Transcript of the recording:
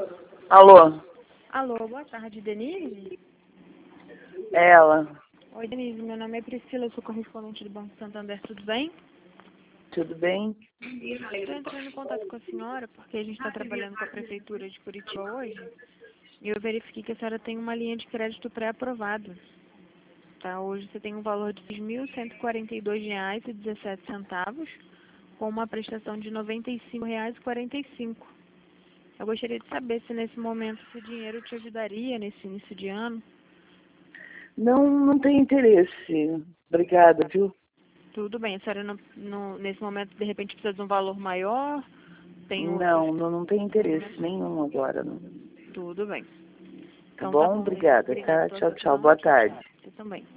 Alô? Alô, boa tarde, Denise? É ela. Oi, Denise, meu nome é Priscila, eu sou correspondente do Banco Santander, tudo bem? Tudo bem? Estou entrando em contato com a senhora porque a gente está trabalhando com a Prefeitura de Curitiba hoje e eu verifiquei que a senhora tem uma linha de crédito pré-aprovada. Tá? Hoje você tem um valor de R$ 1.142,17 com uma prestação de R$ 95,45. Eu gostaria de saber se nesse momento esse dinheiro te ajudaria nesse início de ano. Não tem interesse. Obrigada, viu? Tudo bem, a senhora nesse momento de repente precisa de um valor maior? Tem outros? Não tem interesse nenhum agora. Não. Tudo bem. Tá Então tá bom? bom, Denise. Obrigada, Obrigada tá? pela Tchau, tchau. atenção. Boa Tchau, tchau. tarde. Você também.